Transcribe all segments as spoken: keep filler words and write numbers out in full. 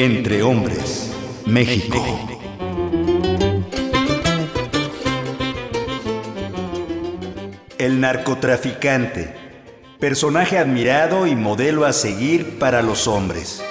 Entre Hombres, México. El narcotraficante, personaje admirado y modelo a seguir para los hombres.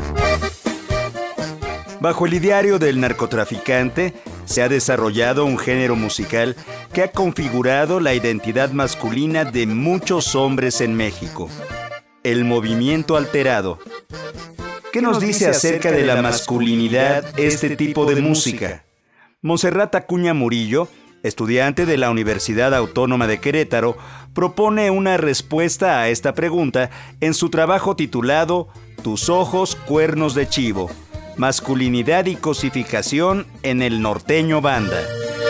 Bajo el ideario del narcotraficante se ha desarrollado un género musical que ha configurado la identidad masculina de muchos hombres en México. El movimiento alterado. ¿Qué nos dice acerca de la masculinidad este tipo de música? Montserrat Acuña Murillo, estudiante de la Universidad Autónoma de Querétaro, propone una respuesta a esta pregunta en su trabajo titulado Tus ojos, cuernos de chivo, masculinidad y cosificación en el norteño banda.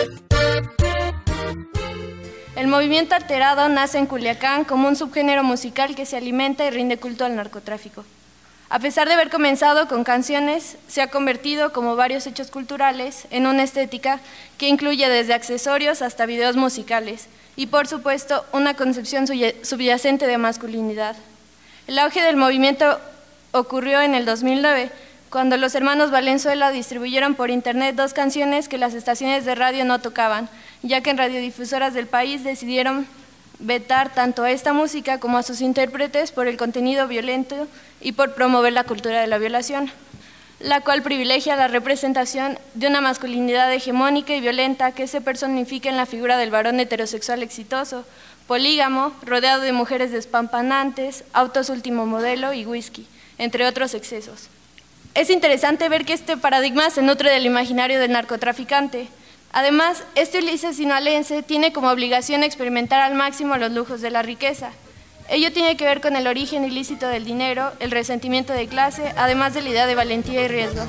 El movimiento alterado nace en Culiacán como un subgénero musical que se alimenta y rinde culto al narcotráfico. A pesar de haber comenzado con canciones, se ha convertido, como varios hechos culturales, en una estética que incluye desde accesorios hasta videos musicales y, por supuesto, una concepción subyacente de masculinidad. El auge del movimiento ocurrió en el dos mil nueve, cuando los hermanos Valenzuela distribuyeron por internet dos canciones que las estaciones de radio no tocaban, ya que en radiodifusoras del país decidieron vetar tanto a esta música como a sus intérpretes por el contenido violento y por promover la cultura de la violación, la cual privilegia la representación de una masculinidad hegemónica y violenta que se personifica en la figura del varón heterosexual exitoso, polígamo, rodeado de mujeres despampanantes, autos último modelo y whisky, entre otros excesos. Es interesante ver que este paradigma se nutre del imaginario del narcotraficante. Además, este Ulises sinaloense tiene como obligación experimentar al máximo los lujos de la riqueza. Ello tiene que ver con el origen ilícito del dinero, el resentimiento de clase, además de la idea de valentía y riesgo.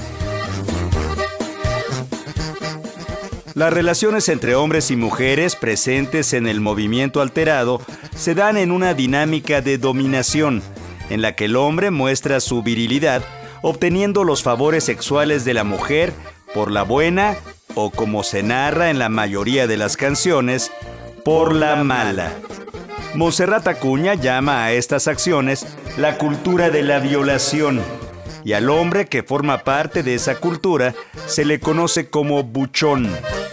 Las relaciones entre hombres y mujeres presentes en el movimiento alterado se dan en una dinámica de dominación, en la que el hombre muestra su virilidad, obteniendo los favores sexuales de la mujer por la buena, o como se narra en la mayoría de las canciones, por la mala. Montserrat Acuña llama a estas acciones la cultura de la violación, y al hombre que forma parte de esa cultura se le conoce como buchón.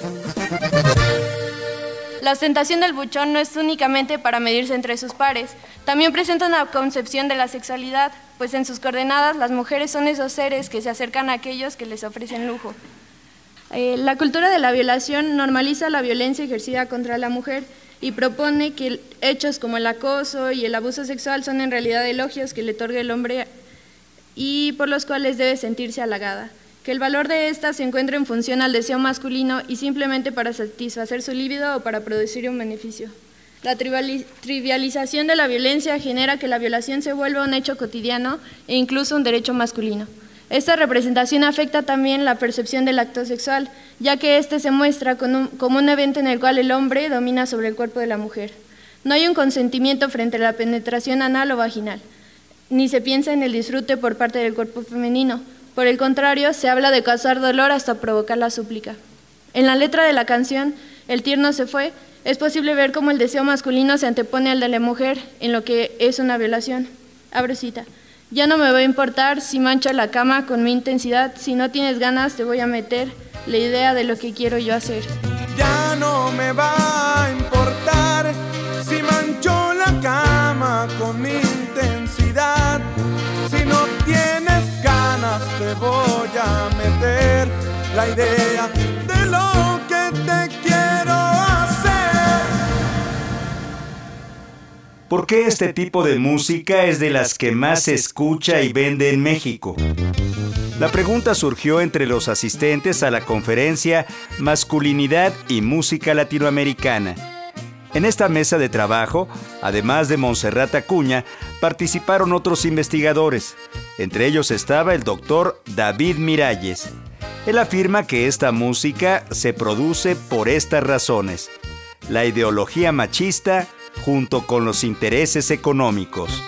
La ostentación del buchón no es únicamente para medirse entre sus pares, también presenta una concepción de la sexualidad, pues en sus coordenadas las mujeres son esos seres que se acercan a aquellos que les ofrecen lujo. Eh, la cultura de la violación normaliza la violencia ejercida contra la mujer y propone que hechos como el acoso y el abuso sexual son en realidad elogios que le otorga el hombre y por los cuales debe sentirse halagada, que el valor de ésta se encuentra en función al deseo masculino y simplemente para satisfacer su líbido o para producir un beneficio. La trivialización de la violencia genera que la violación se vuelva un hecho cotidiano e incluso un derecho masculino. Esta representación afecta también la percepción del acto sexual, ya que éste se muestra con un, como un evento en el cual el hombre domina sobre el cuerpo de la mujer. No hay un consentimiento frente a la penetración anal o vaginal, ni se piensa en el disfrute por parte del cuerpo femenino. Por el contrario, se habla de causar dolor hasta provocar la súplica. En la letra de la canción, El tierno se fue, es posible ver cómo el deseo masculino se antepone al de la mujer en lo que es una violación. Abro cita. Ya no me va a importar si mancho la cama con mi intensidad, si no tienes ganas te voy a meter la idea de lo que quiero yo hacer. Ya no me va a importar si mancho la cama con mi intensidad, si no tienes ganas te voy a meter la idea de lo que te quiero hacer. ¿Por qué este tipo de música es de las que más se escucha y vende en México? La pregunta surgió entre los asistentes a la conferencia Masculinidad y Música Latinoamericana. En esta mesa de trabajo, además de Montserrat Acuña, participaron otros investigadores. Entre ellos estaba el doctor David Miralles. Él afirma que esta música se produce por estas razones: la ideología machista junto con los intereses económicos.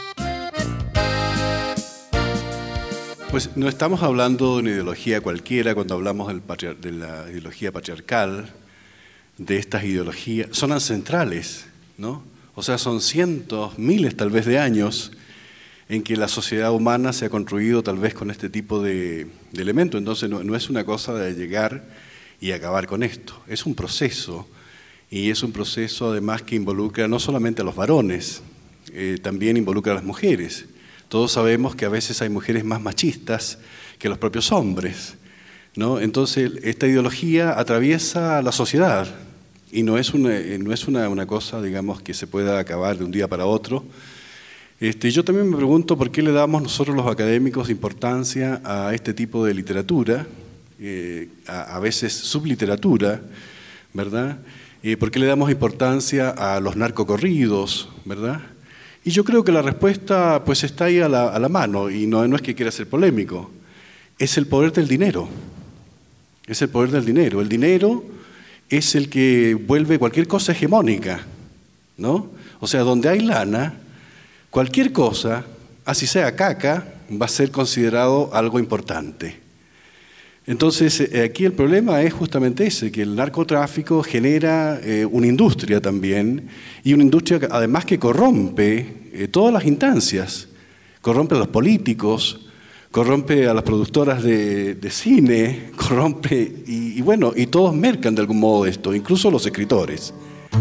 Pues no estamos hablando de una ideología cualquiera cuando hablamos del patriar- de la ideología patriarcal, de estas ideologías. Son ancestrales, ¿no? O sea, son cientos, miles tal vez de años en que la sociedad humana se ha construido tal vez con este tipo de, de elementos. Entonces no, no es una cosa de llegar y acabar con esto, es un proceso, y es un proceso además que involucra no solamente a los varones, eh, también involucra a las mujeres. Todos sabemos que a veces hay mujeres más machistas que los propios hombres, ¿no? Entonces esta ideología atraviesa la sociedad y no es, una, no es una, una cosa, digamos, que se pueda acabar de un día para otro. Este, yo también me pregunto por qué le damos nosotros los académicos importancia a este tipo de literatura, eh, a, a veces subliteratura, ¿verdad? Eh, ¿Por qué le damos importancia a los narcocorridos, ¿verdad? Y yo creo que la respuesta pues está ahí a la, a la mano, y no, no es que quiera ser polémico, es el poder del dinero. Es el poder del dinero. El dinero es el que vuelve cualquier cosa hegemónica, ¿no? O sea, donde hay lana, cualquier cosa, así sea caca, va a ser considerado algo importante. Entonces, aquí el problema es justamente ese, que el narcotráfico genera eh, una industria también, y una industria además que corrompe eh, todas las instancias, corrompe a los políticos, corrompe a las productoras de, de cine, corrompe, y, y bueno, y todos mercan de algún modo esto, incluso los escritores.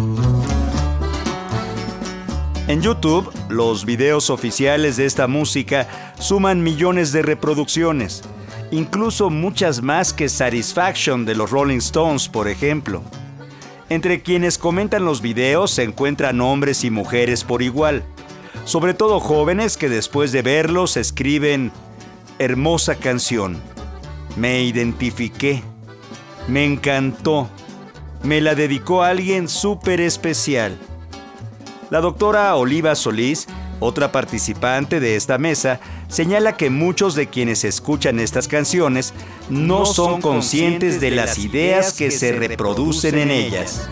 En YouTube, los videos oficiales de esta música suman millones de reproducciones, incluso muchas más que Satisfaction de los Rolling Stones, por ejemplo. Entre quienes comentan los videos se encuentran hombres y mujeres por igual, sobre todo jóvenes que después de verlos escriben: hermosa canción, me identifiqué, me encantó, me la dedicó a alguien súper especial. La doctora Oliva Solís, otra participante de esta mesa, señala que muchos de quienes escuchan estas canciones no, no son conscientes de las ideas que se reproducen en ellas.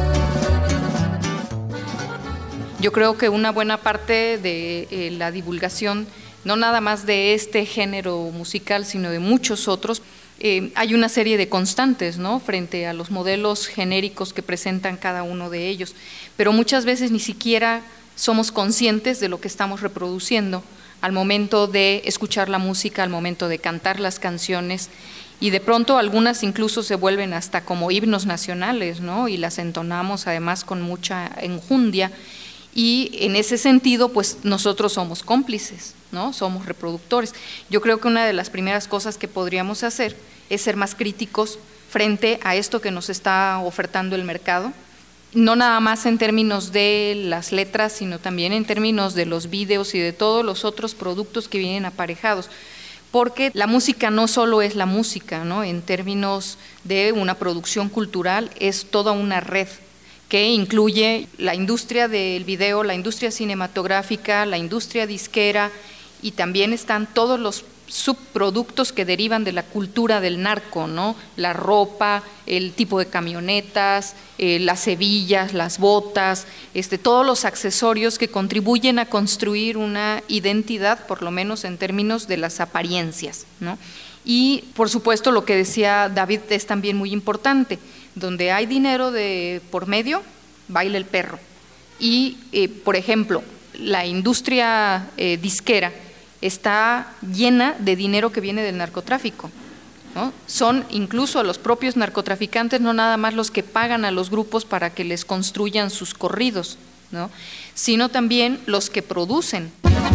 Yo creo que una buena parte de eh, la divulgación, no nada más de este género musical, sino de muchos otros, eh, hay una serie de constantes, ¿no?, frente a los modelos genéricos que presentan cada uno de ellos, pero muchas veces ni siquiera somos conscientes de lo que estamos reproduciendo al momento de escuchar la música, al momento de cantar las canciones, y de pronto algunas incluso se vuelven hasta como himnos nacionales, ¿no?, y las entonamos además con mucha enjundia, y en ese sentido pues nosotros somos cómplices, ¿no?, somos reproductores. Yo creo que una de las primeras cosas que podríamos hacer es ser más críticos frente a esto que nos está ofertando el mercado, no nada más en términos de las letras, sino también en términos de los vídeos y de todos los otros productos que vienen aparejados, porque la música no solo es la música, ¿no?, en términos de una producción cultural es toda una red que incluye la industria del video, la industria cinematográfica, la industria disquera, y también están todos los subproductos que derivan de la cultura del narco, ¿no?, la ropa, el tipo de camionetas, eh, las hebillas, las botas, este, todos los accesorios que contribuyen a construir una identidad, por lo menos en términos de las apariencias, ¿no? Y por supuesto lo que decía David es también muy importante: donde hay dinero de por medio, baila el perro. Y, eh, por ejemplo, la industria eh, disquera está llena de dinero que viene del narcotráfico, ¿no? Son incluso los propios narcotraficantes, no nada más los que pagan a los grupos para que les construyan sus corridos, ¿no?, sino también los que producen.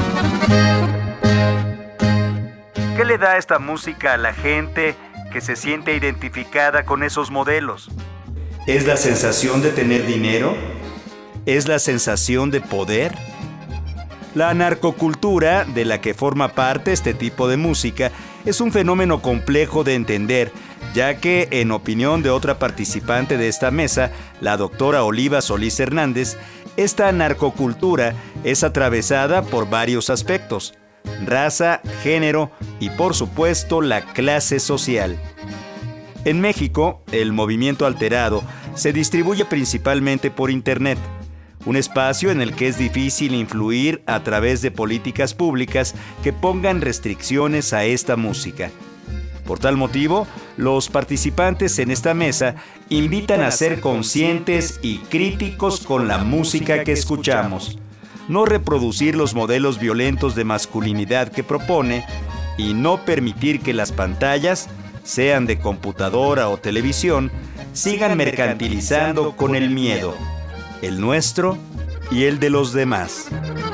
¿Qué le da esta música a la gente que se siente identificada con esos modelos? ¿Es la sensación de tener dinero? ¿Es la sensación de poder? La narcocultura, de la que forma parte este tipo de música, es un fenómeno complejo de entender, ya que, en opinión de otra participante de esta mesa, la doctora Oliva Solís Hernández, esta narcocultura es atravesada por varios aspectos: raza, género y, por supuesto, la clase social. En México, el movimiento alterado se distribuye principalmente por Internet, un espacio en el que es difícil influir a través de políticas públicas que pongan restricciones a esta música. Por tal motivo, los participantes en esta mesa invitan a ser conscientes y críticos con la música que escuchamos, no reproducir los modelos violentos de masculinidad que propone y no permitir que las pantallas, sean de computadora o televisión, sigan mercantilizando con el miedo, el nuestro y el de los demás.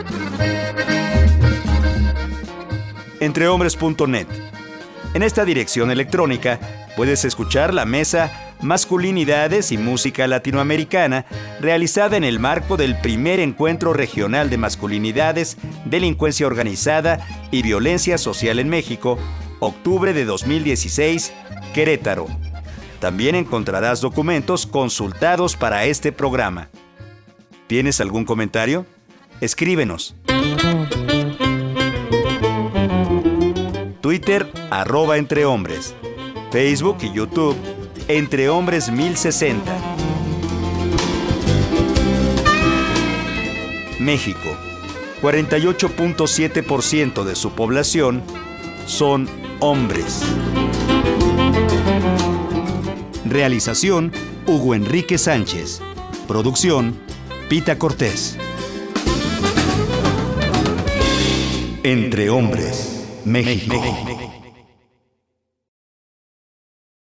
entrehombres punto net. En esta dirección electrónica puedes escuchar la mesa Masculinidades y Música Latinoamericana, realizada en el marco del primer Encuentro Regional de Masculinidades, Delincuencia Organizada y Violencia Social en México, octubre de dos mil dieciséis, Querétaro. También encontrarás documentos consultados para este programa. ¿Tienes algún comentario? Escríbenos. Twitter, arroba Entrehombres. Facebook y YouTube, Entrehombres mil sesenta. México. cuarenta y ocho punto siete por ciento de su población son hombres. Realización, Hugo Enrique Sánchez. Producción, Pita Cortés. Entre Hombres, México.